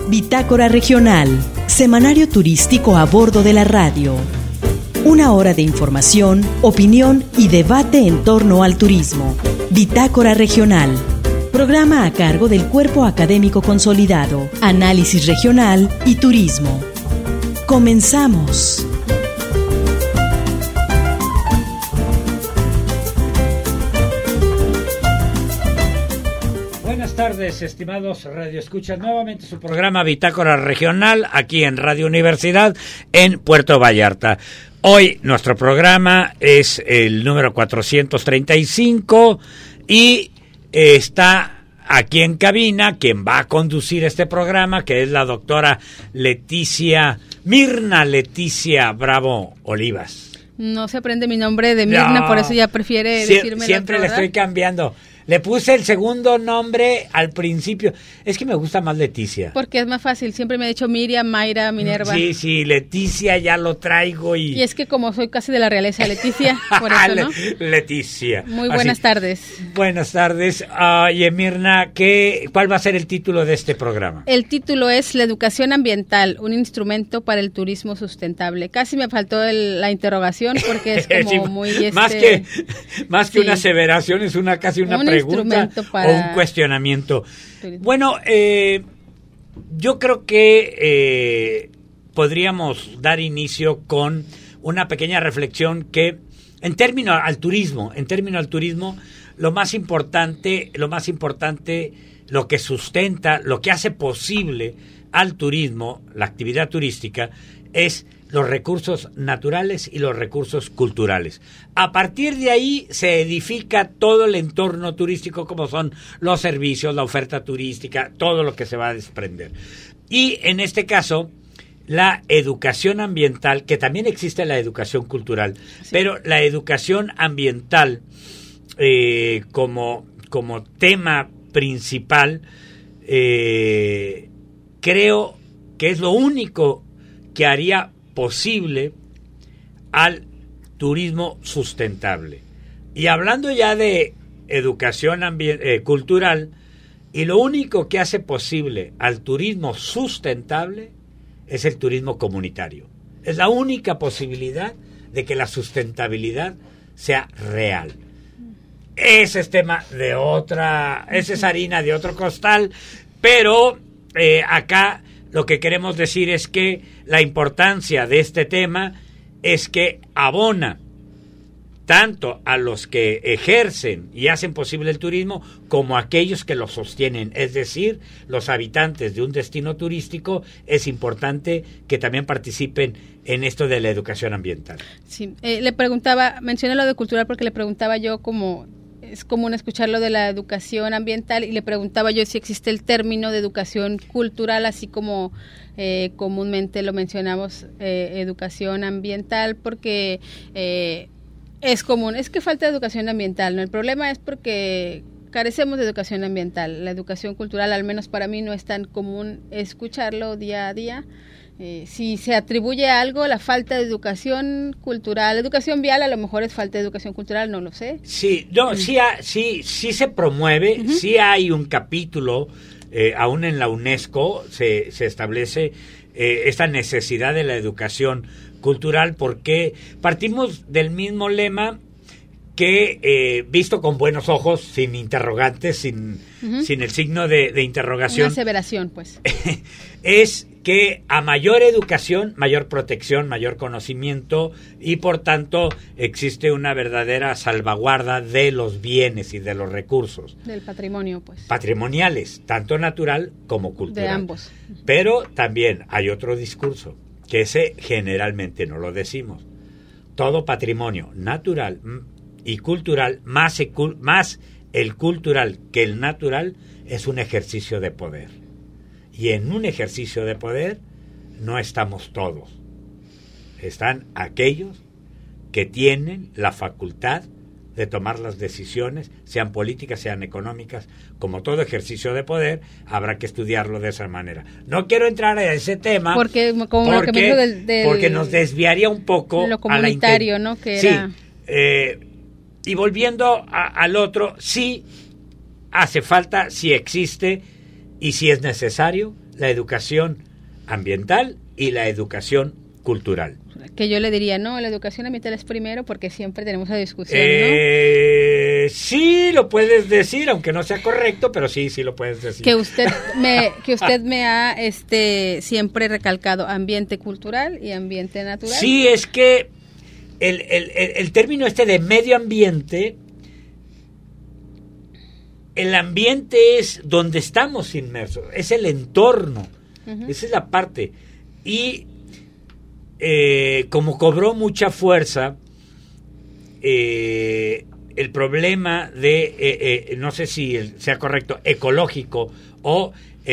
Bitácora Regional, semanario turístico a bordo de la radio. Una hora de información, opinión y debate en torno al turismo. Bitácora Regional, programa a cargo del Cuerpo Académico Consolidado, Análisis Regional y Turismo. Comenzamos. Buenas tardes, estimados radioescuchas. Nuevamente su programa Bitácora Regional, aquí en Radio Universidad, en Puerto Vallarta. Hoy nuestro programa es el número 435 y está aquí en cabina quien va a conducir este programa, que es la doctora Mirna Leticia Bravo Olivas. No se aprende mi nombre de Mirna, no, por eso ya prefiere decirme siempre le estoy cambiando. Le puse el segundo nombre al principio. Es que me gusta más Leticia. Porque es más fácil. Siempre me he dicho Miriam, Mayra, Minerva. Sí, Leticia ya lo traigo. Y es que como soy casi de la realeza, Leticia, por eso, ¿no? Leticia. Muy buenas tardes. Buenas tardes. Oye, Mirna, ¿cuál va a ser el título de este programa? El título es La educación ambiental, un instrumento para el turismo sustentable. Casi me faltó la interrogación porque es como sí, muy... Más que una aseveración, es casi una pregunta o un cuestionamiento. Bueno, yo creo que podríamos dar inicio con una pequeña reflexión que en término al turismo, lo más importante, lo que sustenta, lo que hace posible al turismo, la actividad turística, es los recursos naturales y los recursos culturales. A partir de ahí se edifica todo el entorno turístico, como son los servicios, la oferta turística, todo lo que se va a desprender. Y en este caso, la educación ambiental, que también existe la educación cultural, sí, pero la educación ambiental como tema principal, creo que es lo único que haría posible al turismo sustentable. Y hablando ya de educación cultural, y lo único que hace posible al turismo sustentable es el turismo comunitario. Es la única posibilidad de que la sustentabilidad sea real. Ese es tema de esa es harina de otro costal, pero acá lo que queremos decir es que la importancia de este tema es que abona tanto a los que ejercen y hacen posible el turismo como a aquellos que lo sostienen, es decir, los habitantes de un destino turístico. Es importante que también participen en esto de la educación ambiental. Sí, le preguntaba, mencioné lo de cultural porque le preguntaba yo como... Es común escuchar lo de la educación ambiental y le preguntaba yo si existe el término de educación cultural, así como comúnmente lo mencionamos, educación ambiental, porque es común, es que falta educación ambiental, ¿no? El problema es porque carecemos de educación ambiental. La educación cultural, al menos para mí, no es tan común escucharlo día a día. Si se atribuye a algo la falta de educación cultural, educación vial, a lo mejor es falta de educación cultural, no lo sé. Sí, no, sí se promueve, sí hay un capítulo, aún en la UNESCO se establece esta necesidad de la educación cultural, porque partimos del mismo lema que visto con buenos ojos, sin interrogantes, sin el signo de interrogación. Una aseveración, pues. Es que a mayor educación, mayor protección, mayor conocimiento y por tanto existe una verdadera salvaguarda de los bienes y de los recursos. Del patrimonio, pues. Patrimoniales, tanto natural como cultural. De ambos. Pero también hay otro discurso, que ese generalmente no lo decimos. Todo patrimonio natural y cultural, más el cultural que el natural, es un ejercicio de poder. Y en un ejercicio de poder no estamos todos. Están aquellos que tienen la facultad de tomar las decisiones, sean políticas, sean económicas. Como todo ejercicio de poder, habrá que estudiarlo de esa manera. No quiero entrar a ese tema porque nos desviaría un poco lo comunitario, ¿no? Que sí, era... y volviendo al otro, sí hace falta, sí existe y sí es necesario la educación ambiental y la educación cultural. Que yo le diría, no, la educación ambiental es primero porque siempre tenemos la discusión, ¿no? Sí, lo puedes decir, aunque no sea correcto, pero sí lo puedes decir. Que usted me ha siempre recalcado ambiente cultural y ambiente natural. Sí, es que el término de medio ambiente, el ambiente es donde estamos inmersos, es el entorno, esa es la parte. Y como cobró mucha fuerza el problema de, no sé si sea correcto, ecológico o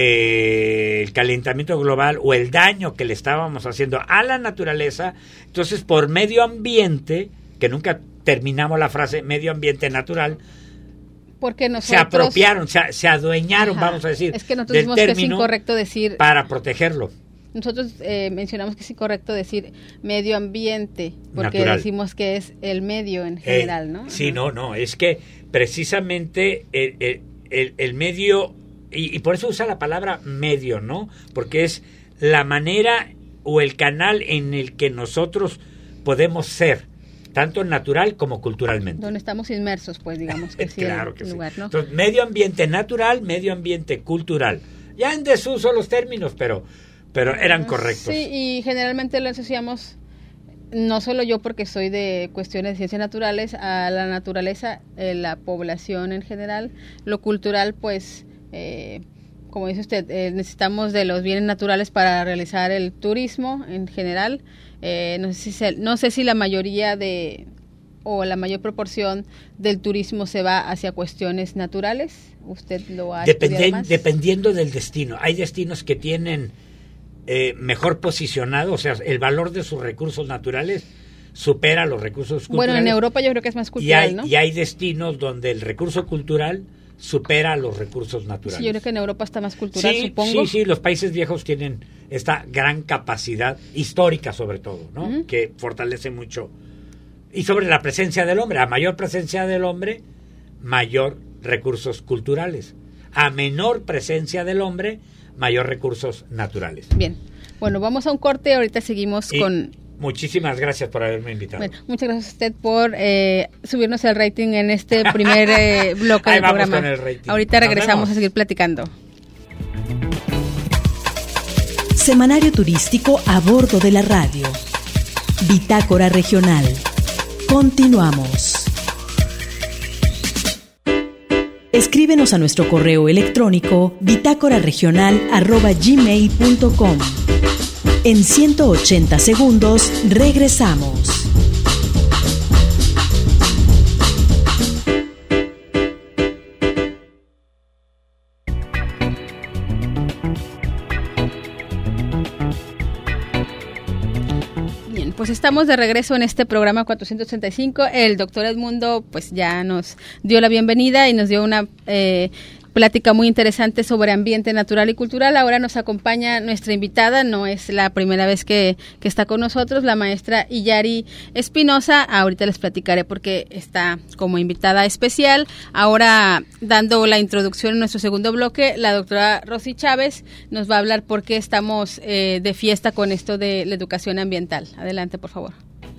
el calentamiento global o el daño que le estábamos haciendo a la naturaleza, entonces por medio ambiente, que nunca terminamos la frase medio ambiente natural, porque nosotros se apropiaron, se adueñaron, vamos a decir, es que nosotros decimos que es incorrecto decir para protegerlo. Nosotros mencionamos que es incorrecto decir medio ambiente, porque natural. Decimos que es el medio en general, ¿no? Sí, no, es que precisamente el medio, y por eso usa la palabra medio, ¿no? Porque es la manera o el canal en el que nosotros podemos ser, tanto natural como culturalmente. Donde estamos inmersos, pues, digamos que sí. Claro que lugar, sí. ¿no? Entonces, medio ambiente natural, medio ambiente cultural. Ya en desuso los términos, pero eran correctos. Sí, y generalmente lo asociamos, no solo yo porque soy de cuestiones de ciencias naturales, a la naturaleza, la población en general, lo cultural, pues, como dice usted, necesitamos de los bienes naturales para realizar el turismo en general. No sé si la mayoría o la mayor proporción del turismo se va hacia cuestiones naturales. ¿Usted lo ha estudiado más? Dependiendo del destino. Hay destinos que tienen mejor posicionado, o sea, el valor de sus recursos naturales supera los recursos culturales. Bueno, en Europa yo creo que es más cultural, ¿no? Y hay destinos donde el recurso cultural supera los recursos naturales. Sí, yo creo que en Europa está más cultural, sí, supongo. Sí, los países viejos tienen esta gran capacidad histórica, sobre todo, ¿no? Que fortalece mucho. Y sobre la presencia del hombre. A mayor presencia del hombre, mayor recursos culturales. A menor presencia del hombre, mayor recursos naturales. Bien. Bueno, vamos a un corte. Ahorita seguimos con... Muchísimas gracias por haberme invitado. Bueno, muchas gracias a usted por subirnos el rating en este primer bloque del programa. Con el rating. Ahorita regresamos a seguir platicando. Semanario turístico a bordo de la radio. Bitácora regional. Continuamos. Escríbenos a nuestro correo electrónico bitácoraregional@gmail.com. En 180 segundos regresamos. Bien, pues estamos de regreso en este programa 435. El doctor Edmundo pues ya nos dio la bienvenida y nos dio una plática muy interesante sobre ambiente natural y cultural. Ahora nos acompaña nuestra invitada, no es la primera vez que está con nosotros, la maestra Illari Espinosa. Ahorita les platicaré porque está como invitada especial. Ahora, dando la introducción en nuestro segundo bloque, la doctora Rosy Chávez nos va a hablar por qué estamos de fiesta con esto de la educación ambiental. Adelante, por favor.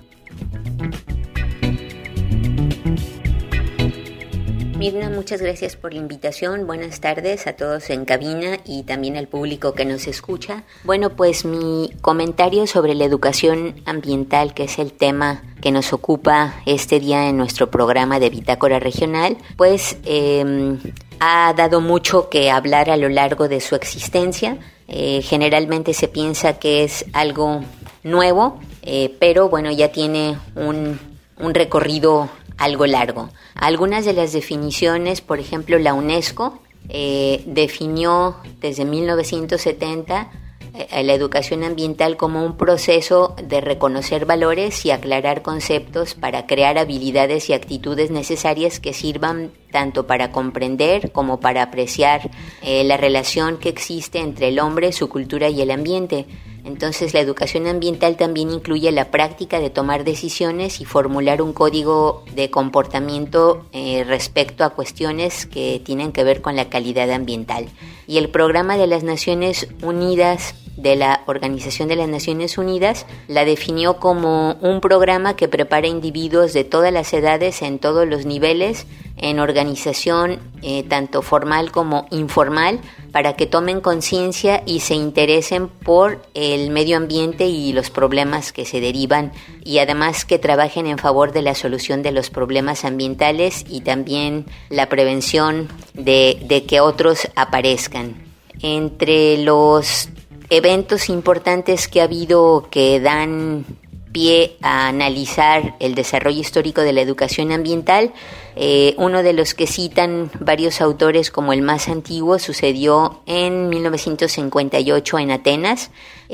Mirna, muchas gracias por la invitación. Buenas tardes a todos en cabina y también al público que nos escucha. Bueno, pues mi comentario sobre la educación ambiental, que es el tema que nos ocupa este día en nuestro programa de Bitácora Regional, pues ha dado mucho que hablar a lo largo de su existencia. Generalmente se piensa que es algo nuevo, pero bueno, ya tiene un recorrido algo largo. Algunas de las definiciones, por ejemplo, la UNESCO definió desde 1970 la educación ambiental como un proceso de reconocer valores y aclarar conceptos para crear habilidades y actitudes necesarias que sirvan tanto para comprender como para apreciar la relación que existe entre el hombre, su cultura y el ambiente. Entonces, la educación ambiental también incluye la práctica de tomar decisiones y formular un código de comportamiento respecto a cuestiones que tienen que ver con la calidad ambiental. Y el programa de las Naciones Unidas, de la Organización de las Naciones Unidas, la definió como un programa que prepara individuos de todas las edades en todos los niveles, en organización tanto formal como informal, para que tomen conciencia y se interesen por el medio ambiente y los problemas que se derivan, y además que trabajen en favor de la solución de los problemas ambientales y también la prevención de que otros aparezcan. Entre los eventos importantes que ha habido que dan pie a analizar el desarrollo histórico de la educación ambiental, uno de los que citan varios autores como el más antiguo sucedió en 1958 en Atenas.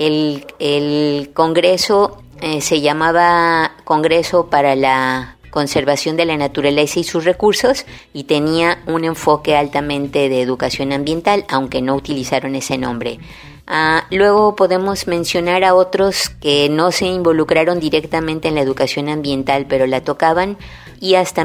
El congreso se llamaba Congreso para la Conservación de la Naturaleza y sus Recursos, y tenía un enfoque altamente de educación ambiental, aunque no utilizaron ese nombre. Luego podemos mencionar a otros que no se involucraron directamente en la educación ambiental, pero la tocaban, y hasta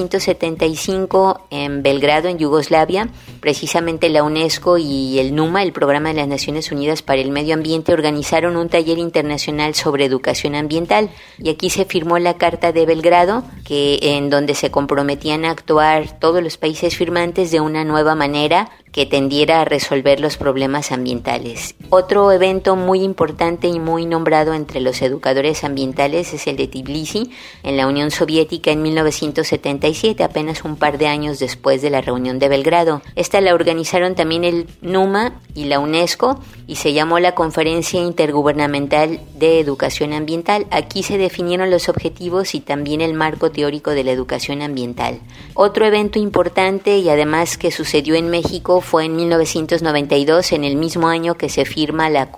1975 en Belgrado, en Yugoslavia, precisamente la UNESCO y el NUMA, el Programa de las Naciones Unidas para el Medio Ambiente, organizaron un taller internacional sobre educación ambiental, y aquí se firmó la Carta de Belgrado, en donde se comprometían a actuar todos los países firmantes de una nueva manera que tendiera a resolver los problemas ambientales. Otro evento muy importante y muy nombrado entre los educadores ambientales es el de Tbilisi, en la Unión Soviética, en 1977, apenas un par de años después de la reunión de Belgrado. Esta la organizaron también el NUMA y la UNESCO, y se llamó la Conferencia Intergubernamental de Educación Ambiental. Aquí se definieron los objetivos y también el marco teórico de la educación ambiental. Otro evento importante, y además que sucedió en México, fue en 1992, en el mismo año que se firma la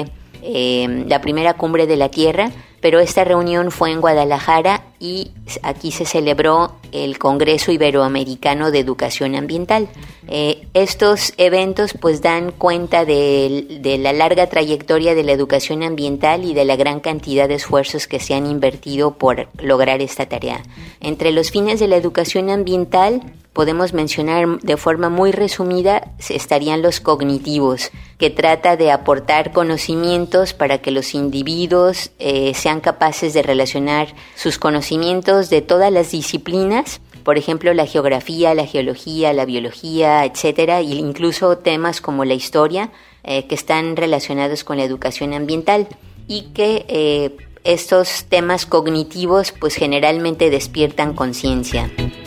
primera cumbre de la Tierra, pero esta reunión fue en Guadalajara, y aquí se celebró el Congreso Iberoamericano de Educación Ambiental. Estos eventos pues dan cuenta de la larga trayectoria de la educación ambiental y de la gran cantidad de esfuerzos que se han invertido por lograr esta tarea. Entre los fines de la educación ambiental podemos mencionar de forma muy resumida estarían los cognitivos, que trata de aportar conocimientos para que los individuos sean capaces de relacionar sus conocimientos de todas las disciplinas, por ejemplo la geografía, la geología, la biología, etcétera, e incluso temas como la historia, que están relacionados con la educación ambiental, y que estos temas cognitivos pues generalmente despiertan conciencia.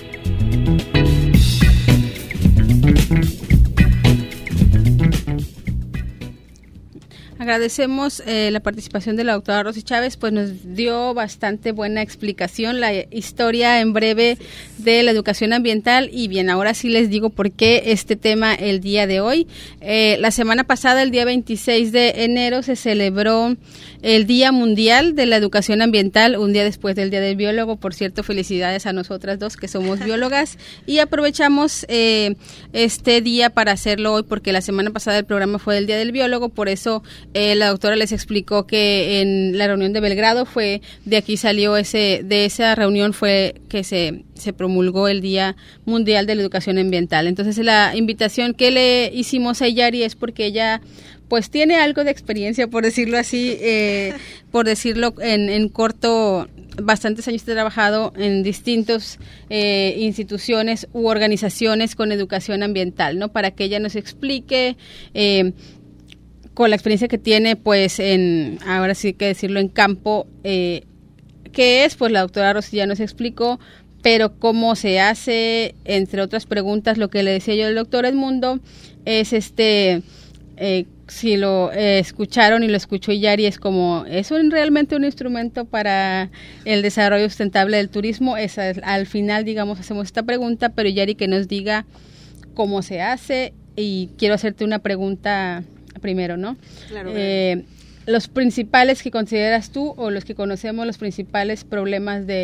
Agradecemos la participación de la doctora Rosy Chávez, pues nos dio bastante buena explicación, la historia en breve de la educación ambiental. Y bien, ahora sí les digo por qué este tema el día de hoy. La semana pasada, el día 26 de enero, se celebró el Día Mundial de la Educación Ambiental, un día después del Día del Biólogo. Por cierto, felicidades a nosotras dos que somos biólogas, y aprovechamos este día para hacerlo hoy porque la semana pasada el programa fue el Día del Biólogo. Por eso la doctora les explicó que en la reunión de Belgrado de aquí salió de esa reunión fue que se promulgó el Día Mundial de la Educación Ambiental. Entonces la invitación que le hicimos a Yari es porque ella pues tiene algo de experiencia, por decirlo así, por decirlo en corto, bastantes años he trabajado en distintas instituciones u organizaciones con educación ambiental, ¿no? Para que ella nos explique con la experiencia que tiene, pues, ahora sí que decirlo, en campo, ¿qué es? Pues la doctora Rosy ya nos explicó, pero cómo se hace, entre otras preguntas, lo que le decía yo al doctor Edmundo, es si lo escucharon y lo escuchó Yari, es como, ¿es realmente un instrumento para el desarrollo sustentable del turismo? Al final, digamos, hacemos esta pregunta, pero Yari que nos diga cómo se hace. Y quiero hacerte una pregunta primero, ¿no? Claro. Los principales que consideras tú, o los que conocemos, los principales problemas de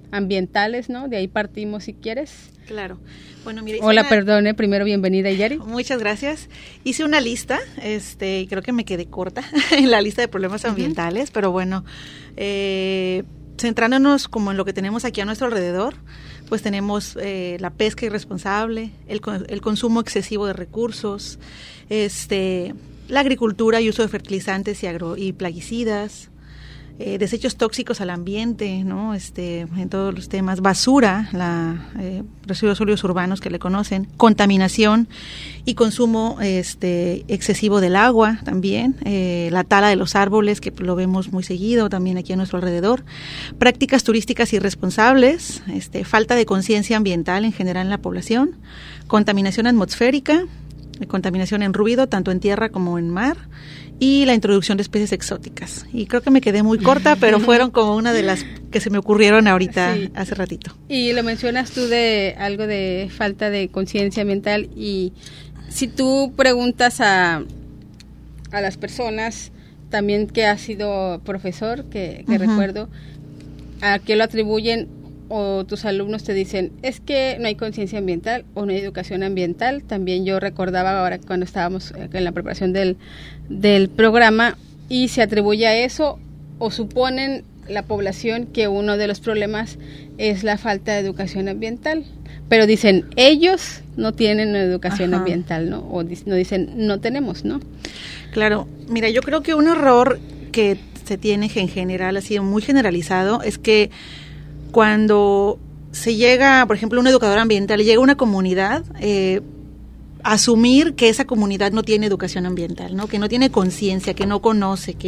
ambientales, ¿no? De ahí partimos si quieres. Claro. Bueno, mira, Hola, perdone, primero bienvenida, Yari. Muchas gracias. Hice una lista, y creo que me quedé corta en la lista de problemas ambientales, pero bueno, centrándonos como en lo que tenemos aquí a nuestro alrededor, pues tenemos la pesca irresponsable, el consumo excesivo de recursos, la agricultura y uso de fertilizantes y plaguicidas, desechos tóxicos al ambiente, ¿no? En todos los temas, basura, residuos sólidos urbanos que le conocen, contaminación y consumo excesivo del agua también, la tala de los árboles, que lo vemos muy seguido también aquí a nuestro alrededor, prácticas turísticas irresponsables, falta de conciencia ambiental en general en la población, contaminación atmosférica, contaminación en ruido, tanto en tierra como en mar, y la introducción de especies exóticas. Y creo que me quedé muy corta, pero fueron como una de las que se me ocurrieron ahorita, sí, hace ratito. Y lo mencionas tú de algo de falta de conciencia ambiental, y si tú preguntas a las personas, también que has sido profesor, que recuerdo, ¿a qué lo atribuyen? O tus alumnos te dicen, es que no hay conciencia ambiental o no hay educación ambiental. También yo recordaba ahora cuando estábamos en la preparación del programa, y se atribuye a eso, o suponen la población que uno de los problemas es la falta de educación ambiental, pero dicen, ellos no tienen educación ambiental, ¿no? O no dicen, no tenemos, ¿no? Claro, mira, yo creo que un error que se tiene en general, ha sido muy generalizado, es que cuando se llega, por ejemplo, un educador ambiental, llega a una comunidad, asumir que esa comunidad no tiene educación ambiental, ¿no? Que no tiene conciencia, que no conoce,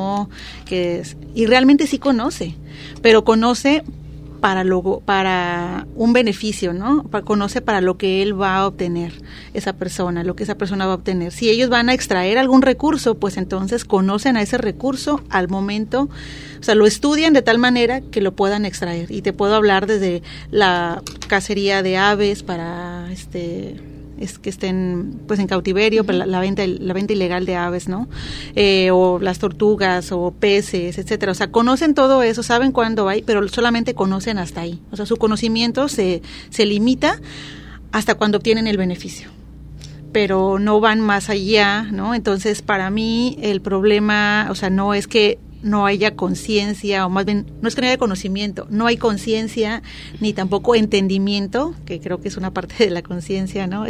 y realmente sí conoce, pero conoce para un beneficio, ¿no? Conoce para lo que él va a obtener, esa persona, lo que esa persona va a obtener. Si ellos van a extraer algún recurso, pues entonces conocen a ese recurso al momento, o sea, lo estudian de tal manera que lo puedan extraer. Y te puedo hablar desde la cacería de aves para que estén pues en cautiverio, para la venta ilegal de aves, ¿no? O las tortugas o peces, etcétera. O sea, conocen todo eso, saben cuándo hay, pero solamente conocen hasta ahí. O sea, su conocimiento se limita hasta cuando obtienen el beneficio, pero no van más allá, ¿no? Entonces, para mí el problema, o sea, no es que no haya conciencia, o más bien, no es que no haya conocimiento, no hay conciencia ni tampoco entendimiento, que creo que es una parte de la conciencia, ¿no?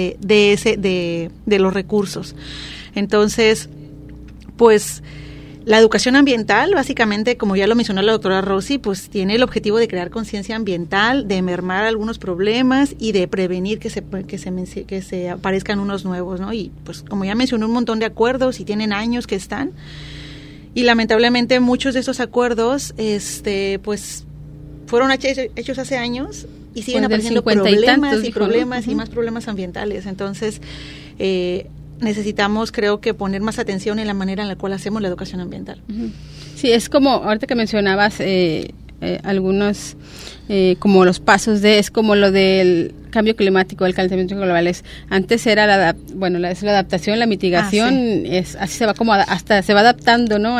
De los recursos. Entonces, pues, la educación ambiental, básicamente, como ya lo mencionó la doctora Rosy, pues tiene el objetivo de crear conciencia ambiental, de mermar algunos problemas y de prevenir que se aparezcan unos nuevos, ¿no? Y pues, como ya mencionó, un montón de acuerdos y tienen años que están. Y lamentablemente muchos de esos acuerdos pues fueron hechos hace años y siguen apareciendo problemas y más problemas ambientales. Entonces, necesitamos, creo que, poner más atención en la manera en la cual hacemos la educación ambiental. Sí, es como, ahorita que mencionabas algunos, como los pasos es como lo del cambio climático, el calentamiento global. Antes era la adaptación, la mitigación, así se va como hasta se va adaptando, ¿no?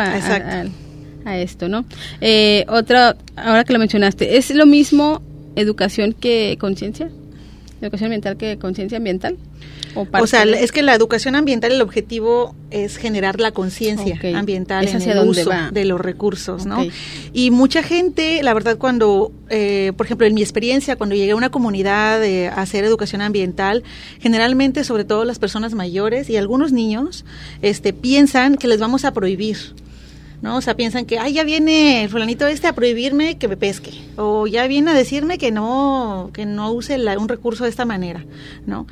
A esto, ¿no? Ahora que lo mencionaste, ¿es lo mismo educación que conciencia? ¿Educación ambiental que conciencia ambiental? O sea, es que la educación ambiental, el objetivo es generar la conciencia ambiental en el uso de los recursos, ¿no? Y mucha gente, la verdad, cuando, por ejemplo, en mi experiencia, cuando llegué a una comunidad a hacer educación ambiental, generalmente, sobre todo las personas mayores y algunos niños, piensan que les vamos a prohibir, ¿no? O sea, piensan que, ya viene el fulanito a prohibirme que me pesque, o ya viene a decirme que no use un recurso de esta manera, ¿no?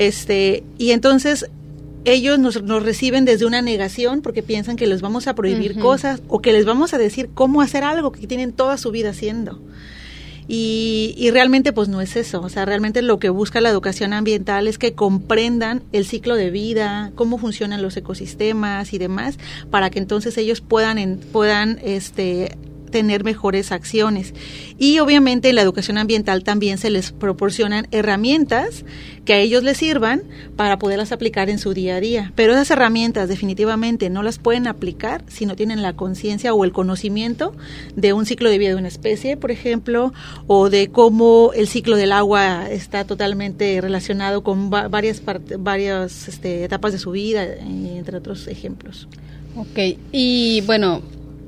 Y entonces ellos nos reciben desde una negación porque piensan que les vamos a prohibir cosas, o que les vamos a decir cómo hacer algo que tienen toda su vida haciendo. Y realmente pues no es eso. O sea, realmente lo que busca la educación ambiental es que comprendan el ciclo de vida, cómo funcionan los ecosistemas y demás, para que entonces ellos puedan tener mejores acciones. Y obviamente en la educación ambiental también se les proporcionan herramientas que a ellos les sirvan para poderlas aplicar en su día a día. Pero esas herramientas definitivamente no las pueden aplicar si no tienen la conciencia o el conocimiento de un ciclo de vida de una especie, por ejemplo, o de cómo el ciclo del agua está totalmente relacionado con varias etapas de su vida, entre otros ejemplos. Ok, y bueno,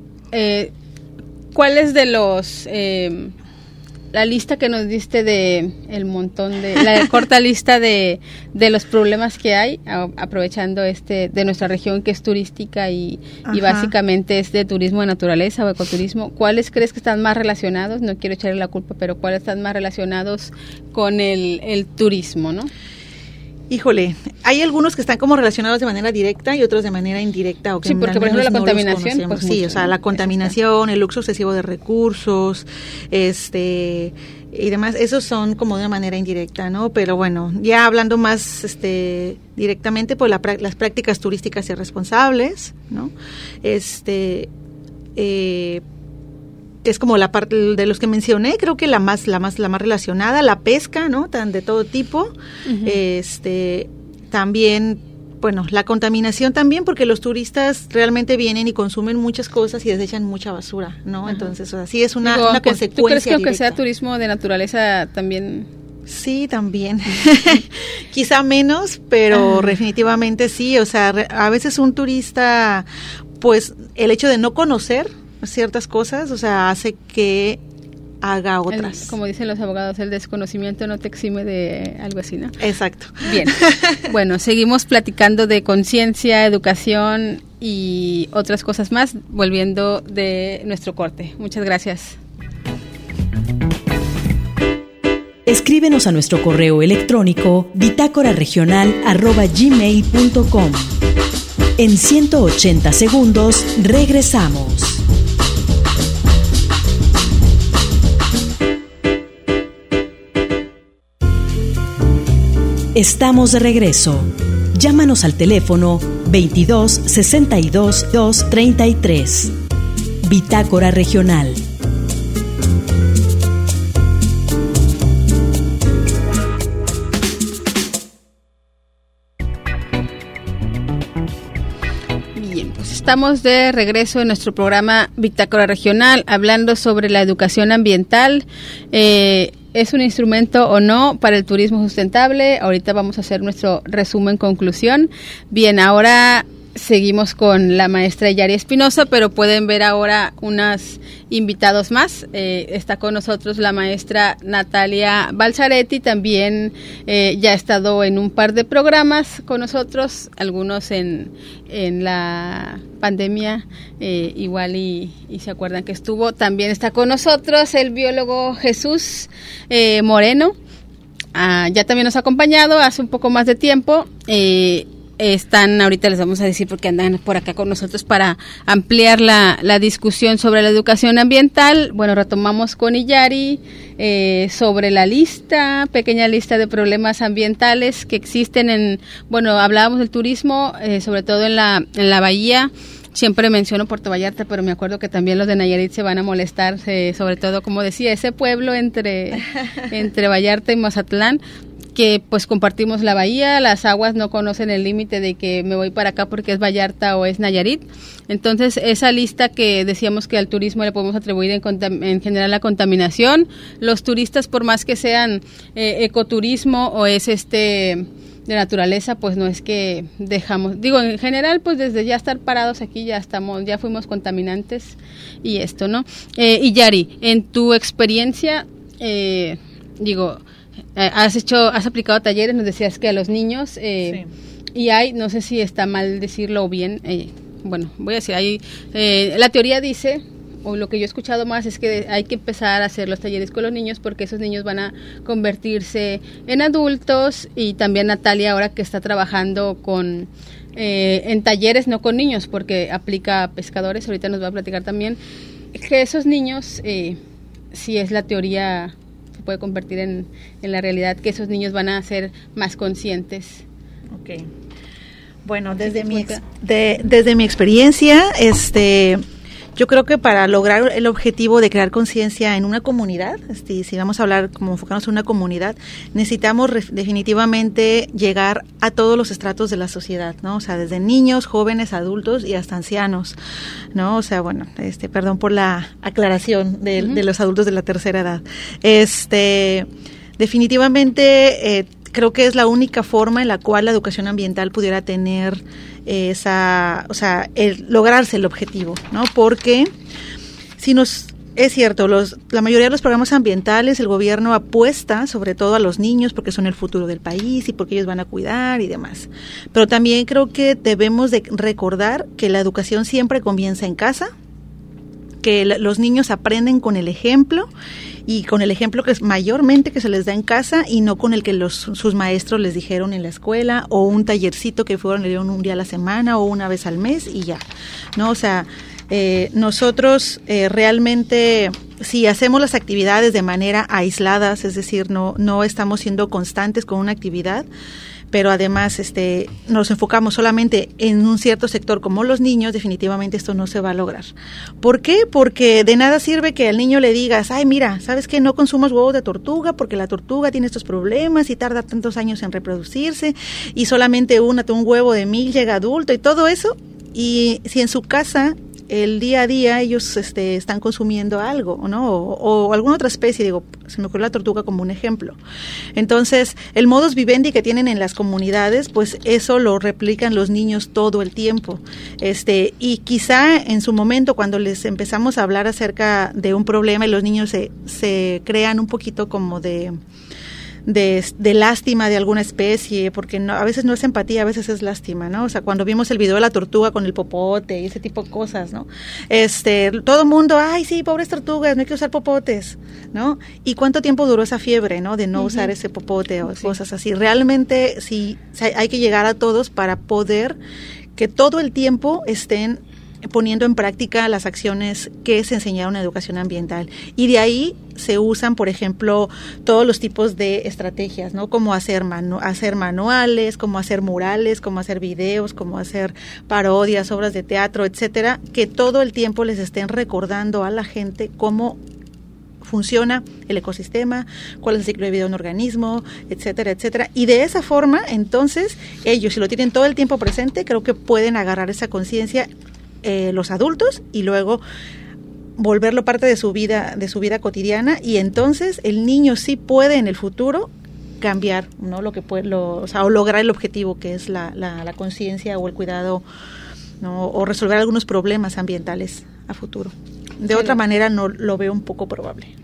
¿cuáles de los... la lista que nos diste de el montón de la corta lista de los problemas que hay, aprovechando de nuestra región que es turística y básicamente es de turismo de naturaleza o ecoturismo, ¿cuáles crees que están más relacionados? No quiero echarle la culpa, pero ¿cuáles están más relacionados con el turismo, no? Híjole, hay algunos que están como relacionados de manera directa y otros de manera indirecta. O que sí, porque por ejemplo la contaminación. Pues sí, mucho, o sea, la contaminación, el uso excesivo de recursos, y demás, esos son como de una manera indirecta, ¿no? Pero bueno, ya hablando más directamente, pues las prácticas turísticas irresponsables, ¿no? Que es como la parte de los que mencioné, creo que la más relacionada, la pesca, ¿no? Tan de todo tipo. Uh-huh. También, bueno, la contaminación también, porque los turistas realmente vienen y consumen muchas cosas y desechan mucha basura, ¿no? Uh-huh. Entonces, o sea, sí es una consecuencia. ¿Tú crees que directa. Aunque sea turismo de naturaleza también? Sí, también. Quizá menos, pero definitivamente sí. O sea, a veces un turista, pues, el hecho de no conocer ciertas cosas, o sea, hace que haga otras. Como dicen los abogados, el desconocimiento no te exime de algo así, ¿no? Exacto. Bien. Bueno, seguimos platicando de conciencia, educación y otras cosas más, volviendo de nuestro corte. Muchas gracias. Escríbenos a nuestro correo electrónico bitácoraregional@gmail.com. En 180 segundos regresamos. Estamos de regreso. Llámanos al teléfono 22 62 233. Bitácora Regional. Bien, pues estamos de regreso en nuestro programa Bitácora Regional, hablando sobre la educación ambiental. ¿Es un instrumento o no para el turismo sustentable? Ahorita vamos a hacer nuestro resumen, conclusión. Bien, ahora seguimos con la maestra Yari Espinosa, pero pueden ver ahora unos invitados más. Está con nosotros la maestra Natalia Balzaretti, también ya ha estado en un par de programas con nosotros, algunos en la pandemia, igual y se acuerdan que estuvo. También está con nosotros el biólogo Jesús Moreno, ya también nos ha acompañado hace un poco más de tiempo. Están, ahorita les vamos a decir porque andan por acá con nosotros para ampliar la discusión sobre la educación ambiental. Bueno, retomamos con Iyari sobre la pequeña lista de problemas ambientales que existen hablábamos del turismo, sobre todo en la bahía. Siempre menciono Puerto Vallarta, pero me acuerdo que también los de Nayarit se van a molestar, sobre todo, como decía, ese pueblo entre Vallarta y Mazatlán, que pues compartimos la bahía, las aguas no conocen el límite de que me voy para acá porque es Vallarta o es Nayarit. Entonces, esa lista que decíamos que al turismo le podemos atribuir en general la contaminación, los turistas, por más que sean ecoturismo o es de naturaleza, pues no es que dejamos, en general, pues desde ya estar parados aquí ya fuimos contaminantes y esto, ¿no? Y Yari, en tu experiencia, has aplicado talleres, nos decías que a los niños, sí. Y no sé si está mal decirlo o bien, voy a decir, la teoría dice, o lo que yo he escuchado más es que hay que empezar a hacer los talleres con los niños porque esos niños van a convertirse en adultos, y también Natalia ahora que está trabajando en talleres, no con niños, porque aplica a pescadores, ahorita nos va a platicar también, que esos niños, si es la teoría, se puede convertir en la realidad, que esos niños van a ser más conscientes. Okay. Bueno, desde mi experiencia, Yo creo que para lograr el objetivo de crear conciencia en una comunidad, si vamos a hablar como enfocarnos en una comunidad, necesitamos definitivamente llegar a todos los estratos de la sociedad, ¿no? O sea, desde niños, jóvenes, adultos y hasta ancianos, ¿no? O sea, bueno, perdón por la aclaración de los adultos de la tercera edad. Definitivamente creo que es la única forma en la cual la educación ambiental pudiera tener lograrse el objetivo, ¿no? Porque es cierto, la mayoría de los programas ambientales, el gobierno apuesta sobre todo a los niños porque son el futuro del país y porque ellos van a cuidar y demás. Pero también creo que debemos de recordar que la educación siempre comienza en casa, que los niños aprenden con el ejemplo y con el ejemplo que es mayormente que se les da en casa y no con el que sus maestros les dijeron en la escuela o un tallercito que le dieron un día a la semana o una vez al mes y ya, ¿no? O sea, nosotros realmente si hacemos las actividades de manera aisladas, es decir, no estamos siendo constantes con una actividad, pero además nos enfocamos solamente en un cierto sector como los niños, definitivamente esto no se va a lograr. ¿Por qué? Porque de nada sirve que al niño le digas, ay, mira, ¿sabes qué? No consumas huevos de tortuga porque la tortuga tiene estos problemas y tarda tantos años en reproducirse y solamente un huevo de 1000 llega adulto y todo eso. Y si en su casa el día a día ellos están consumiendo algo, ¿no? O alguna otra especie, se me ocurrió la tortuga como un ejemplo. Entonces, el modus vivendi que tienen en las comunidades, pues eso lo replican los niños todo el tiempo. Y quizá en su momento cuando les empezamos a hablar acerca de un problema y los niños se crean un poquito como de lástima de alguna especie, porque a veces no es empatía, a veces es lástima, ¿no? O sea, cuando vimos el video de la tortuga con el popote y ese tipo de cosas, ¿no? Todo el mundo, ay, sí, pobres tortugas, no hay que usar popotes, ¿no? ¿Y cuánto tiempo duró esa fiebre, ¿no? De no usar ese popote o cosas así. Realmente sí hay que llegar a todos para poder que todo el tiempo estén poniendo en práctica las acciones que se enseñaron en educación ambiental. Y de ahí se usan, por ejemplo, todos los tipos de estrategias, ¿no? Como hacer manuales, como hacer murales, como hacer videos, como hacer parodias, obras de teatro, etcétera, que todo el tiempo les estén recordando a la gente cómo funciona el ecosistema, cuál es el ciclo de vida de un organismo, etcétera, etcétera. Y de esa forma, entonces, ellos, si lo tienen todo el tiempo presente, creo que pueden agarrar esa conciencia los adultos y luego volverlo parte de su vida cotidiana, y entonces el niño sí puede en el futuro cambiar, ¿no? O lograr el objetivo que es la conciencia o el cuidado, ¿no? O resolver algunos problemas ambientales a futuro. De otra manera no lo veo un poco probable.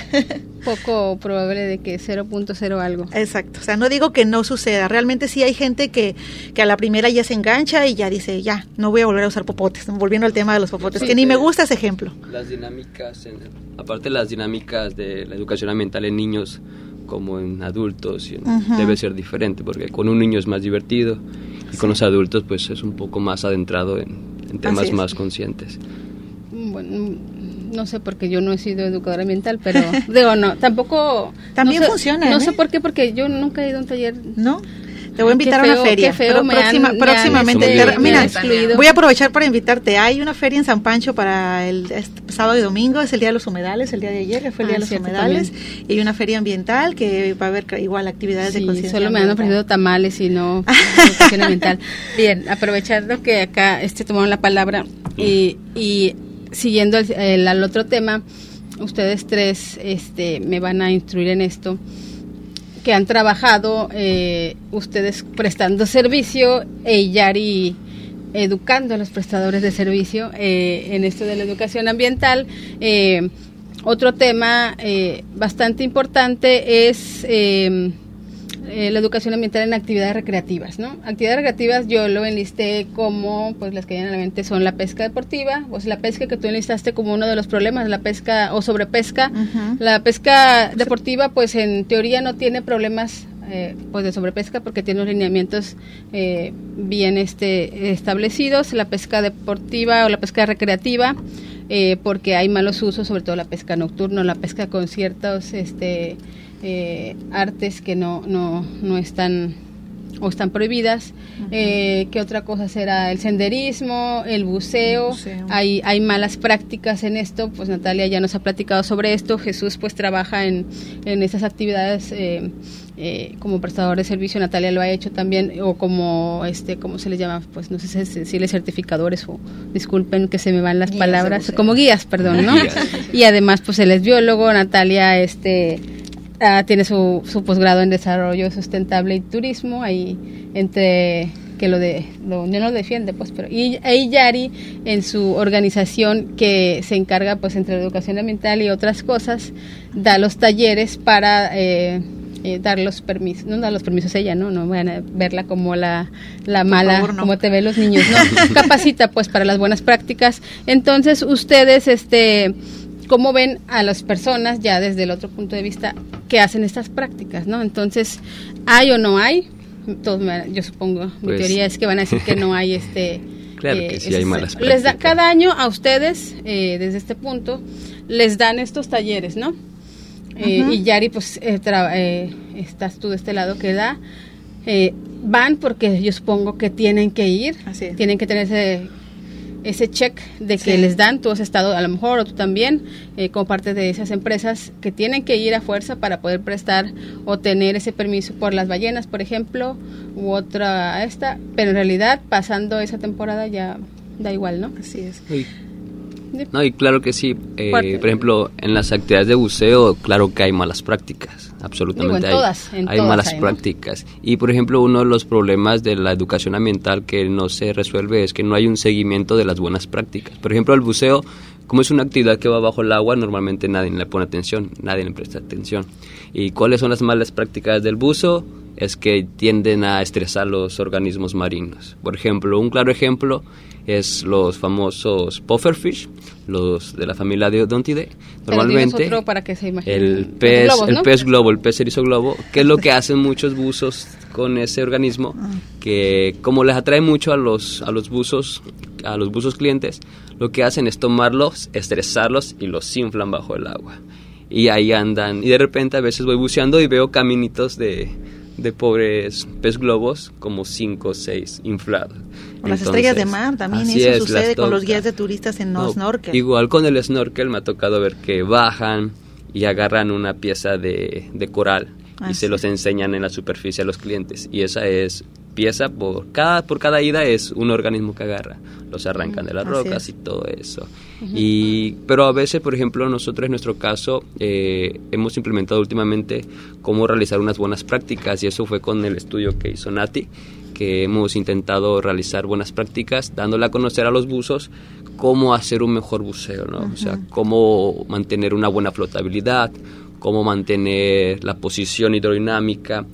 Poco probable de que 0.0 algo. Exacto, o sea, no digo que no suceda, realmente sí hay gente que a la primera ya se engancha y ya dice, ya, no voy a volver a usar popotes, volviendo al tema de los popotes, que ni me gusta ese ejemplo. Las dinámicas, aparte las dinámicas de la educación ambiental en niños como en adultos, debe ser diferente, porque con un niño es más divertido y con los adultos pues es un poco más adentrado en temas más conscientes. Bueno, no sé porque yo no he sido educadora ambiental, pero no, tampoco. También funciona. No sé por qué, porque yo nunca he ido a un taller. ¿No? Te voy a invitar a una feria. Próximamente. Mira, voy a aprovechar para invitarte. Hay una feria en San Pancho para el sábado y domingo, es el Día de los Humedales, el día de ayer fue el Día de los Humedales, también. Y hay una feria ambiental que va a haber igual actividades de conciencia. Solo me han ofrecido tamales y no educación ambiental. Bien, aprovechando que acá tomaron la palabra y siguiendo al otro tema, ustedes tres me van a instruir en esto, que han trabajado ustedes prestando servicio y Yari educando a los prestadores de servicio en esto de la educación ambiental. Otro tema bastante importante es la educación ambiental en actividades recreativas, ¿no? Actividades recreativas yo lo enlisté como, pues las que vienen a la mente son la pesca deportiva, pues la pesca que tú enlistaste como uno de los problemas, la pesca o sobrepesca. La pesca deportiva, pues en teoría no tiene problemas pues de sobrepesca porque tiene los lineamientos bien establecidos. La pesca deportiva o la pesca recreativa, porque hay malos usos, sobre todo la pesca nocturna, la pesca con ciertos artes que no están o están prohibidas. ¿Qué otra cosa será? El senderismo, el buceo. Hay malas prácticas en esto, pues Natalia ya nos ha platicado sobre esto. Jesús pues trabaja en esas actividades como prestador de servicio. Natalia lo ha hecho también, o como ¿cómo se les llama? Pues no sé si les certificadores, o disculpen que se me van las guías palabras, como guías, perdón, ¿no? Y además pues él es biólogo. Natalia tiene su posgrado en desarrollo sustentable y turismo, ahí entre que no lo defiende, pues, pero y Yari en su organización que se encarga pues entre la educación ambiental y otras cosas, da los talleres para dar los permisos, no da los permisos ella, no van a verla como la mala, favor, no. Como te ven los niños, no, capacita pues para las buenas prácticas. Entonces ustedes ¿cómo ven a las personas ya desde el otro punto de vista que hacen estas prácticas, no? Entonces, ¿hay o no hay? Yo supongo, mi teoría es que van a decir que no hay claro que sí hay malas prácticas. Les da cada año a ustedes, desde este punto, les dan estos talleres, ¿no? Y Yari, pues, estás tú de este lado que da. Van porque yo supongo que tienen que ir, tienen que tener ese check de que les dan. Tú has estado a lo mejor, o tú también, como parte de esas empresas que tienen que ir a fuerza para poder prestar o tener ese permiso por las ballenas, por ejemplo, u otra pero en realidad pasando esa temporada ya da igual, ¿no? Así es. No, y claro que sí. Por ejemplo, en las actividades de buceo, claro que hay malas prácticas, absolutamente. Hay malas prácticas. Y, por ejemplo, uno de los problemas de la educación ambiental que no se resuelve es que no hay un seguimiento de las buenas prácticas. Por ejemplo, el buceo, como es una actividad que va bajo el agua, normalmente nadie le pone atención, nadie le presta atención. ¿Y cuáles son las malas prácticas del buzo? Es que tienden a estresar los organismos marinos. Por ejemplo, un claro ejemplo es los famosos pufferfish, los de la familia de Odontidae. Normalmente otro para que se imagine. El pez globo, el pez erizo globo, que es lo que hacen muchos buzos con ese organismo, que como les atrae mucho a los buzos clientes, lo que hacen es tomarlos, estresarlos y los inflan bajo el agua. Y ahí andan, y de repente a veces voy buceando y veo caminitos de pobres pez globos, como 5 o 6 inflados. Con las estrellas de mar también eso sucede con los guías de turistas en snorkel. Igual con el snorkel me ha tocado ver que bajan y agarran una pieza de coral y se los enseñan en la superficie a los clientes. Y esa es pieza, por cada ida es un organismo que agarra. Los arrancan de las rocas y todo eso. Pero a veces, por ejemplo, nosotros en nuestro caso hemos implementado últimamente cómo realizar unas buenas prácticas, y eso fue con el estudio que hizo Nati, que hemos intentado realizar buenas prácticas, dándole a conocer a los buzos cómo hacer un mejor buceo, ¿no? O sea, cómo mantener una buena flotabilidad, cómo mantener la posición hidrodinámica,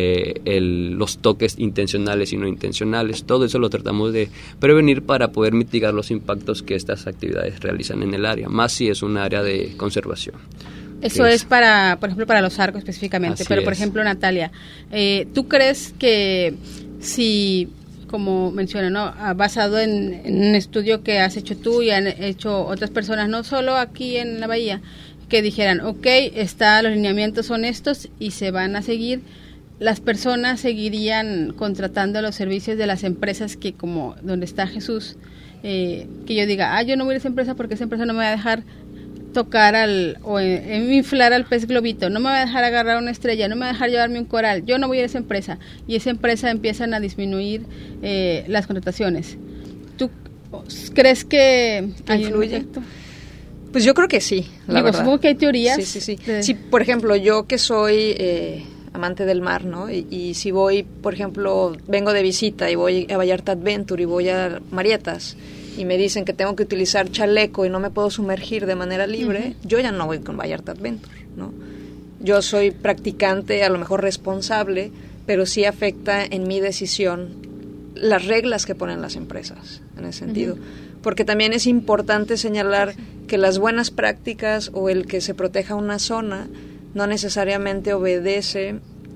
los toques intencionales y no intencionales. Todo eso lo tratamos de prevenir para poder mitigar los impactos que estas actividades realizan en el área, más si es un área de conservación. Eso es para, por ejemplo, para los arcos específicamente. Pero, por ejemplo, Natalia, ¿tú crees que si, como menciona, ¿no?, basado en un estudio que has hecho tú y han hecho otras personas, no solo aquí en la bahía, que dijeran, los lineamientos son estos y se van a seguir, las personas seguirían contratando los servicios de las empresas que, como donde está Jesús, que yo diga, yo no voy a esa empresa porque esa empresa no me va a dejar tocar o inflar al pez globito, no me va a dejar agarrar una estrella, no me va a dejar llevarme un coral, yo no voy a esa empresa, y esa empresa empiezan a disminuir las contrataciones. ¿Tú crees que influye? Pues yo creo que sí, la verdad. Supongo que hay teorías. Sí. Sí, por ejemplo, yo que soy amante del mar, ¿no? Y si voy, por ejemplo, vengo de visita y voy a Vallarta Adventure y voy a Marietas y me dicen que tengo que utilizar chaleco y no me puedo sumergir de manera libre, yo ya no voy con Vallarta Adventure, ¿no? Yo soy practicante, a lo mejor responsable, pero sí afecta en mi decisión las reglas que ponen las empresas, en ese sentido. Porque también es importante señalar que las buenas prácticas o el que se proteja una zona no necesariamente obedece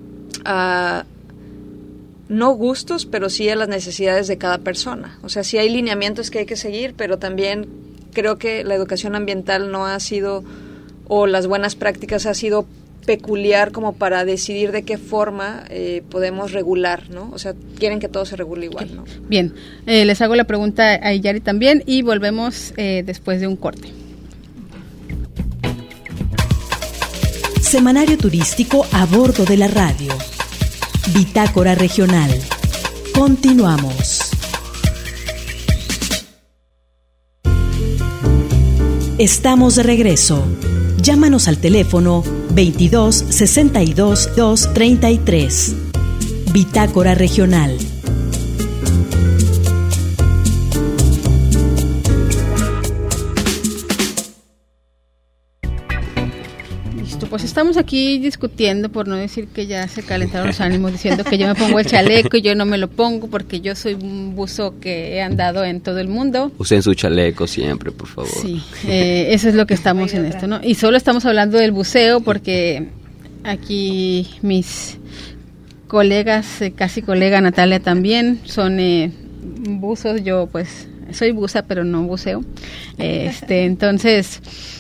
a no gustos, pero sí a las necesidades de cada persona. O sea, sí hay lineamientos que hay que seguir, pero también creo que la educación ambiental no ha sido, o las buenas prácticas ha sido peculiar como para decidir de qué forma podemos regular, ¿no? O sea, quieren que todo se regule igual, ¿no? Bien, les hago la pregunta a Yari también y volvemos después de un corte. Semanario turístico a bordo de la radio. Bitácora regional. Continuamos. Estamos de regreso. Llámanos al teléfono 22 62 233. Bitácora regional. Pues estamos aquí discutiendo, por no decir que ya se calentaron los ánimos, diciendo que yo me pongo el chaleco y yo no me lo pongo porque yo soy un buzo que he andado en todo el mundo. Usen su chaleco siempre, por favor. Sí, eso es lo que estamos en esto, ¿no? Y solo estamos hablando del buceo porque aquí mis colegas, casi colega Natalia también, son buzos. Yo pues soy buza, pero no buceo. Entonces...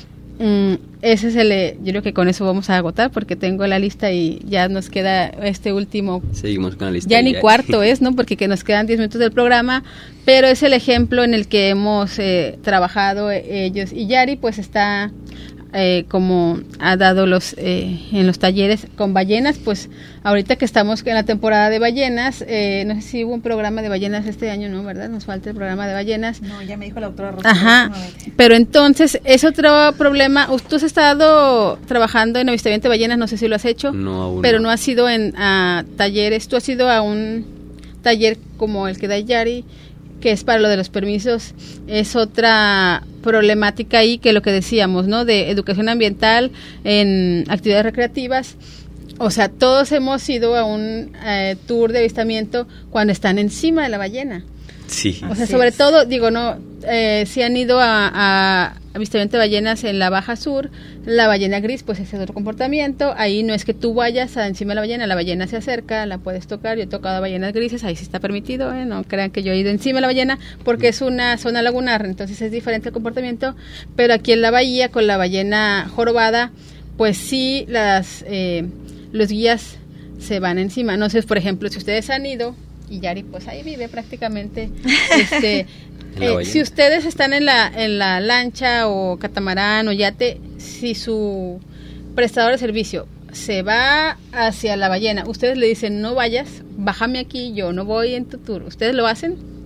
ese es yo creo que con eso vamos a agotar porque tengo la lista y ya nos queda este último. Seguimos con la lista. Ya ni cuarto es, ¿no? Porque que nos quedan 10 minutos del programa, pero es el ejemplo en el que hemos trabajado ellos. Y Yari pues está como ha dado en los talleres con ballenas, pues ahorita que estamos en la temporada de ballenas, no sé si hubo un programa de ballenas este año, ¿no? ¿Verdad? Nos falta el programa de ballenas. No, ya me dijo la doctora Rosa. Ajá, pero entonces es otro problema. Tú has estado trabajando en avistamiento de ballenas, no sé si lo has hecho, no, aún pero no has ido a talleres. Tú has ido a un taller como el que da Yari, que es para lo de los permisos. Es otra problemática ahí que lo que decíamos, ¿no? De educación ambiental en actividades recreativas. O sea, todos hemos ido a un tour de avistamiento cuando están encima de la ballena. Sí. O sea, sobre todo, digo, no, si han ido a avistamiento de ballenas en la Baja Sur, la ballena gris, pues ese es otro comportamiento. Ahí no es que tú vayas encima de la ballena se acerca, la puedes tocar. Yo he tocado ballenas grises, ahí sí está permitido, no crean que yo he ido encima de la ballena, porque es una zona lagunar, entonces es diferente el comportamiento. Pero aquí en la bahía, con la ballena jorobada, pues sí, los guías se van encima. No sé, por ejemplo, si ustedes han ido, y Yari pues ahí vive prácticamente, si ustedes están en la lancha o catamarán o yate, si su prestador de servicio se va hacia la ballena, ustedes le dicen no vayas, bájame aquí, yo no voy en tu tour, ¿ustedes lo hacen?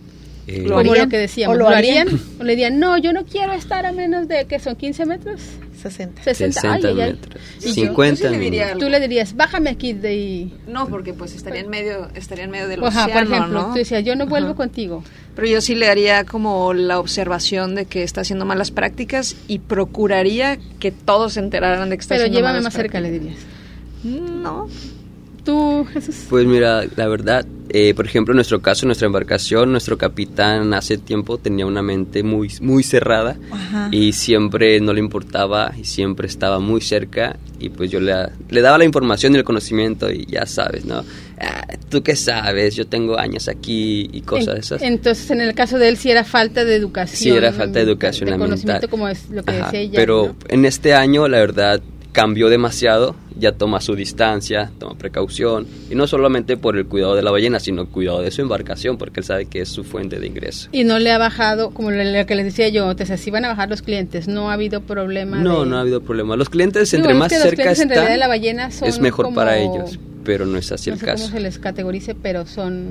Como lo que decíamos, ¿lo harían? ¿O le dirían, no, yo no quiero estar a menos de, que son 15 metros? 60 metros. 50 metros. Tú le dirías, bájame aquí No, porque pues estaría en medio del océano, por ejemplo, ¿no? Tú decías, yo no vuelvo contigo. Pero yo sí le haría como la observación de que está haciendo malas prácticas y procuraría que todos se enteraran de que está haciendo malas prácticas. Pero llévame más cerca, le dirías. No. ¿Tú, Jesús? Pues mira, la verdad, por ejemplo, en nuestro caso, nuestra embarcación, nuestro capitán hace tiempo tenía una mente muy, muy cerrada. Ajá. Y siempre no le importaba y siempre estaba muy cerca y pues yo le daba la información y el conocimiento y ya sabes, ¿no? ¿Tú qué sabes? Yo tengo años aquí y cosas esas. Entonces, en el caso de él sí era falta de educación. Sí, era falta de educación de ambiental. Conocimiento, como es lo que decía ella. Pero ¿no? En este año, la verdad, cambió demasiado, ya toma su distancia, toma precaución, y no solamente por el cuidado de la ballena, sino el cuidado de su embarcación, porque él sabe que es su fuente de ingreso. Y no le ha bajado, como lo que les decía yo, o sea, si van a bajar los clientes, no ha habido problema. No ha habido problema. Los clientes, entre más cerca están, en realidad de la ballena son es mejor como, para ellos, pero no es así el caso. No sé cómo se les categorice, pero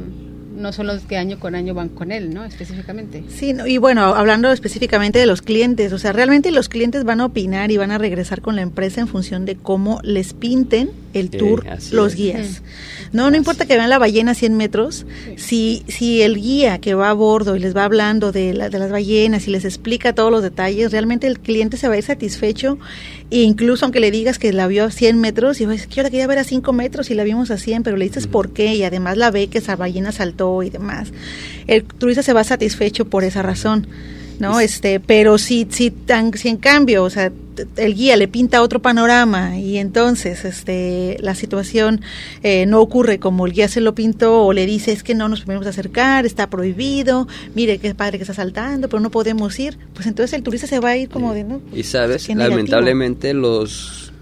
no son los que año con año van con él, ¿no? Específicamente. Sí, y bueno, hablando específicamente de los clientes, o sea, realmente los clientes van a opinar y van a regresar con la empresa en función de cómo les pinten el tour los guías. No importa que vean la ballena a 100 metros, si el guía que va a bordo y les va hablando de las ballenas y les explica todos los detalles, realmente el cliente se va a ir satisfecho, e incluso aunque le digas que la vio a 100 metros y dices, que ahora quería ver a 5 metros y la vimos a 100, pero le dices por qué y además la ve que esa ballena saltó y demás. El turista se va satisfecho por esa razón, ¿no? Pero si en cambio, o sea, el guía le pinta otro panorama y entonces la situación no ocurre como el guía se lo pintó, o le dice es que no nos podemos acercar, está prohibido, mire qué padre que está saltando, pero no podemos ir, pues entonces el turista se va a ir como de no. Y sabes, lamentablemente los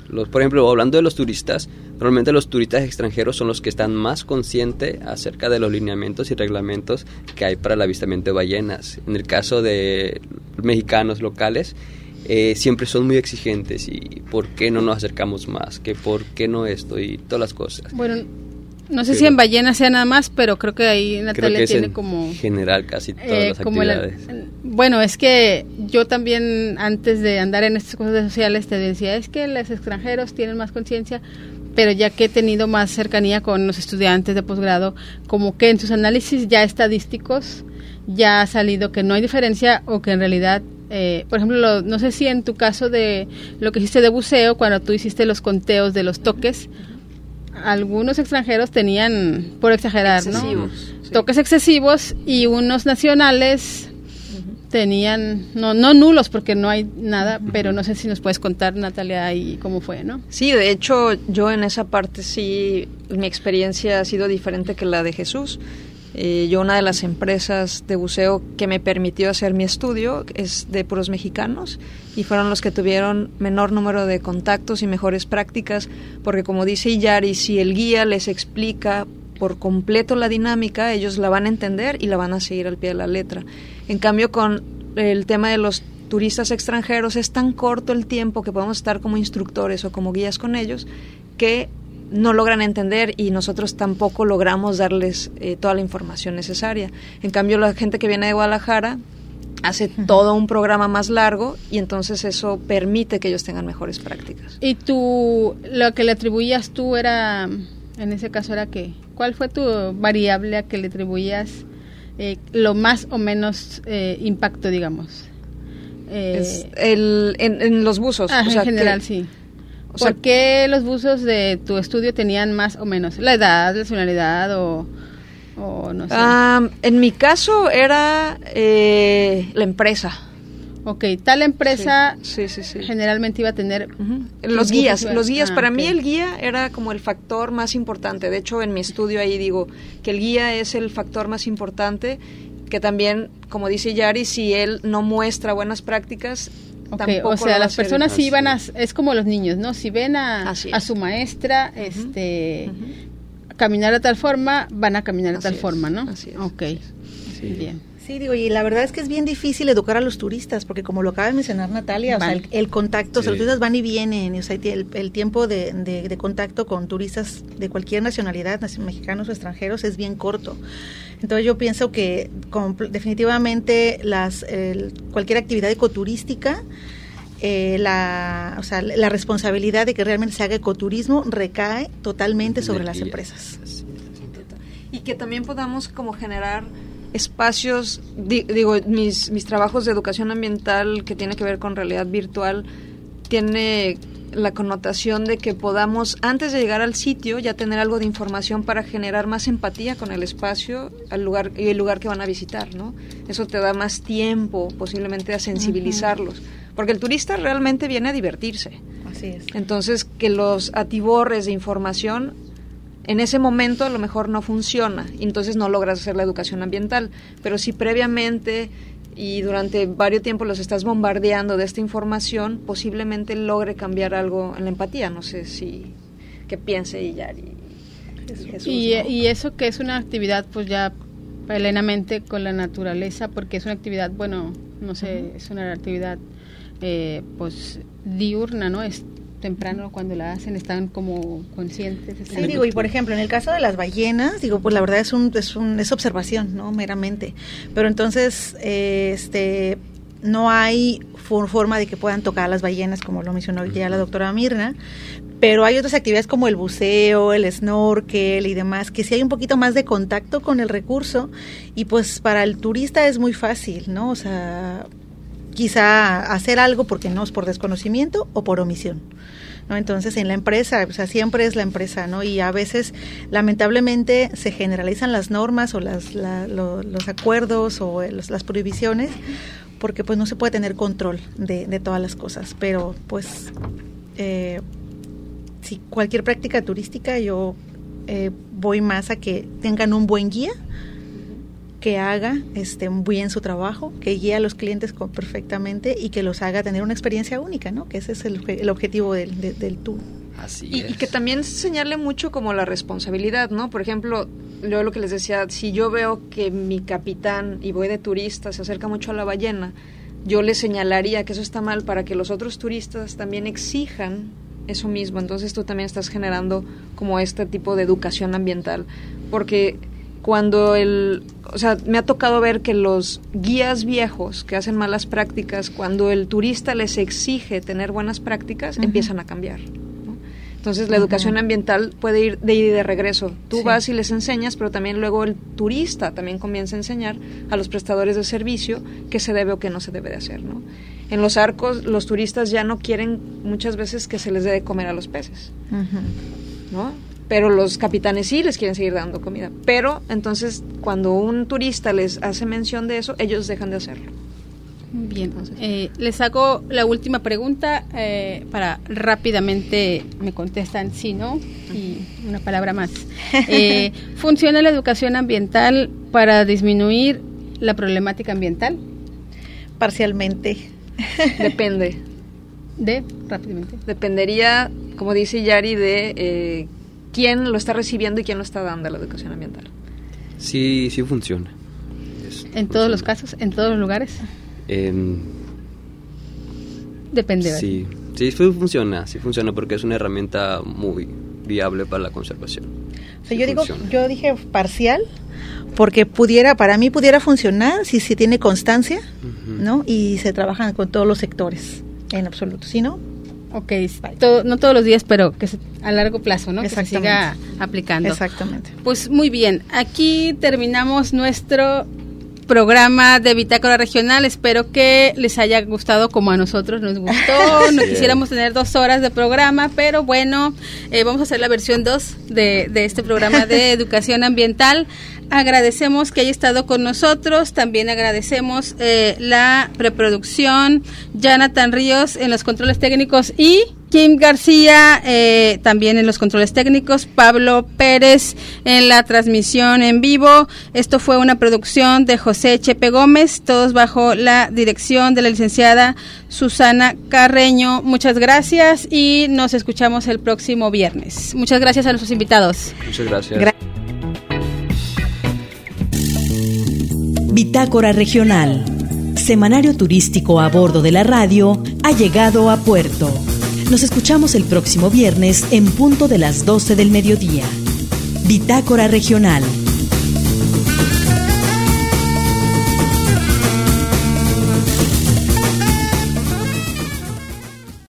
Por ejemplo, hablando de los turistas, normalmente los turistas extranjeros son los que están más conscientes acerca de los lineamientos y reglamentos que hay para el avistamiento de ballenas. En el caso de mexicanos locales, siempre son muy exigentes y ¿por qué no nos acercamos más? ¿Que por qué no esto? Y todas las cosas. Bueno, no sé si en ballenas sea nada más, pero creo que ahí Natalia tiene como... general casi todas las actividades. Bueno, es que yo también antes de andar en estas cosas sociales te decía, es que los extranjeros tienen más conciencia, pero ya que he tenido más cercanía con los estudiantes de posgrado, como que en sus análisis ya estadísticos ya ha salido que no hay diferencia o que en realidad... por ejemplo, no sé si en tu caso de lo que hiciste de buceo, cuando tú hiciste los conteos de los toques, algunos extranjeros tenían, por exagerar, excesivos, ¿no? Sí. Toques excesivos y unos nacionales tenían, no nulos porque no hay nada, pero no sé si nos puedes contar, Natalia, ahí cómo fue, ¿no? Sí, de hecho, yo en esa parte sí, mi experiencia ha sido diferente que la de Jesús. Yo una de las empresas de buceo que me permitió hacer mi estudio es de puros mexicanos y fueron los que tuvieron menor número de contactos y mejores prácticas, porque como dice Iyari, si el guía les explica por completo la dinámica, ellos la van a entender y la van a seguir al pie de la letra. En cambio, con el tema de los turistas extranjeros es tan corto el tiempo que podemos estar como instructores o como guías con ellos que no logran entender y nosotros tampoco logramos darles toda la información necesaria. En cambio, la gente que viene de Guadalajara hace todo un programa más largo y entonces eso permite que ellos tengan mejores prácticas. ¿Y tú, lo que le atribuías tú era, en ese caso era qué? ¿Cuál fue tu variable a que le atribuías lo más o menos impacto, digamos? En los buzos. O sea, en general, sí. ¿Por qué los buzos de tu estudio tenían más o menos? ¿La edad, la nacionalidad o no sé? En mi caso era la empresa. Ok, tal empresa sí. generalmente iba a tener... Los guías. Para mí el guía era como el factor más importante. De hecho, en mi estudio ahí digo que el guía es el factor más importante, que también, como dice Yari, si él no muestra buenas prácticas... Okay, o sea, las personas sí iban es como los niños, ¿no? Si ven a su maestra caminar de tal forma, van a caminar de tal forma, ¿no? Así es. Ok, sí. Bien. Sí, digo, y la verdad es que es bien difícil educar a los turistas, porque como lo acaba de mencionar Natalia, o sea, el contacto, o sea, los turistas van y vienen, o sea, el tiempo de contacto con turistas de cualquier nacionalidad, mexicanos o extranjeros, es bien corto. Entonces yo pienso que definitivamente cualquier actividad ecoturística, la responsabilidad de que realmente se haga ecoturismo recae totalmente sobre las empresas. Y que también podamos como generar espacios, digo, mis trabajos de educación ambiental que tiene que ver con realidad virtual, tiene la connotación de que podamos, antes de llegar al sitio, ya tener algo de información para generar más empatía con el espacio el lugar que van a visitar, ¿no? Eso te da más tiempo, posiblemente, a sensibilizarlos, porque el turista realmente viene a divertirse. Así es. Entonces, que los atiborres de información en ese momento a lo mejor no funciona, y entonces no logras hacer la educación ambiental, pero si previamente y durante varios tiempos los estás bombardeando de esta información, posiblemente logre cambiar algo en la empatía. No sé qué piense Iyari y Jesús. Y eso que es una actividad pues ya plenamente con la naturaleza, porque es una actividad, bueno, no sé, es una actividad pues diurna, ¿no? Es temprano cuando la hacen, están como conscientes. Sí, digo, y por ejemplo, en el caso de las ballenas, digo, pues la verdad es observación, ¿no? Meramente. Pero entonces, no hay forma de que puedan tocar a las ballenas, como lo mencionó ya la doctora Mirna, pero hay otras actividades como el buceo, el snorkel y demás, que sí hay un poquito más de contacto con el recurso, y pues para el turista es muy fácil, ¿no? O sea, quizá hacer algo porque no es por desconocimiento o por omisión, ¿no? Entonces en la empresa, o sea, siempre es la empresa, ¿no? Y a veces lamentablemente se generalizan las normas o los acuerdos o las prohibiciones, porque pues no se puede tener control de todas las cosas, pero pues si cualquier práctica turística yo voy más a que tengan un buen guía que haga bien su trabajo, que guíe a los clientes perfectamente y que los haga tener una experiencia única, ¿no? Que ese es el objetivo del tour. Así y que también señale mucho como la responsabilidad, ¿no? Por ejemplo, yo lo que les decía, si yo veo que mi capitán, y voy de turista, se acerca mucho a la ballena, yo le señalaría que eso está mal para que los otros turistas también exijan eso mismo. Entonces tú también estás generando como este tipo de educación ambiental, porque cuando me ha tocado ver que los guías viejos que hacen malas prácticas, cuando el turista les exige tener buenas prácticas, empiezan a cambiar, ¿no? Entonces la educación ambiental puede ir de regreso. Tú vas y les enseñas, pero también luego el turista también comienza a enseñar a los prestadores de servicio qué se debe o qué no se debe de hacer, ¿no? En los arcos, los turistas ya no quieren muchas veces que se les dé de comer a los peces, ¿no? Pero los capitanes sí les quieren seguir dando comida. Pero entonces, cuando un turista les hace mención de eso, ellos dejan de hacerlo. Bien, les hago la última pregunta para rápidamente me contestan sí, no, y una palabra más. ¿Funciona la educación ambiental para disminuir la problemática ambiental? Parcialmente. Depende. Rápidamente. Dependería, como dice Yari, de quién lo está recibiendo y quién lo está dando, la educación ambiental. Sí funciona. ¿En todos los casos? ¿En todos los lugares? Depende. Sí funciona porque es una herramienta muy viable para la conservación. O sea, yo dije parcial porque para mí pudiera funcionar si tiene constancia, ¿no? Y se trabajan con todos los sectores en absoluto, ¿sí, no? Ok, no todos los días, pero que a largo plazo, ¿no? Que se siga aplicando. Exactamente. Pues muy bien, aquí terminamos nuestro programa de Bitácora Regional. Espero que les haya gustado como a nosotros nos gustó. No quisiéramos tener 2 horas de programa, pero bueno, vamos a hacer la versión 2 de este programa de educación ambiental. Agradecemos que haya estado con nosotros, también agradecemos la preproducción, Jonathan Ríos en los controles técnicos y Kim García también en los controles técnicos, Pablo Pérez en la transmisión en vivo. Esto fue una producción de José Chepe Gómez, todos bajo la dirección de la licenciada Susana Carreño. Muchas gracias y nos escuchamos el próximo viernes. Muchas gracias a nuestros invitados. Muchas gracias. Bitácora Regional, semanario turístico a bordo de la radio, ha llegado a puerto. Nos escuchamos el próximo viernes en punto de las 12 del mediodía. Bitácora Regional.